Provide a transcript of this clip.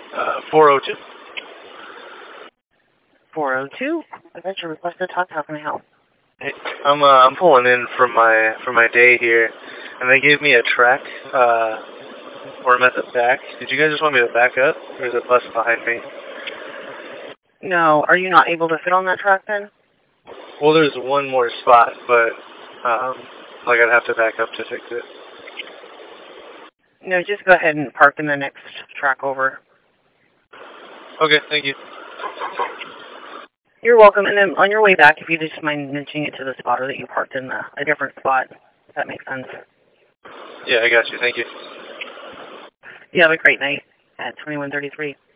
402. 402. I got your request to talk. How can I help? Hey, I'm pulling in from my day here, and they gave me a track where I'm at the back. Did you guys just want me to back up, or is it bus behind me? No. Are you not able to fit on that track then? Well, there's one more spot, but like I'd have to back up to fix it. No, just go ahead and park in the next track over. Okay, thank you. You're welcome. And then on your way back, if you just mind mentioning it to the spotter that you parked in a different spot, if that makes sense. Yeah, I got you. Thank you. You have a great night at 2133.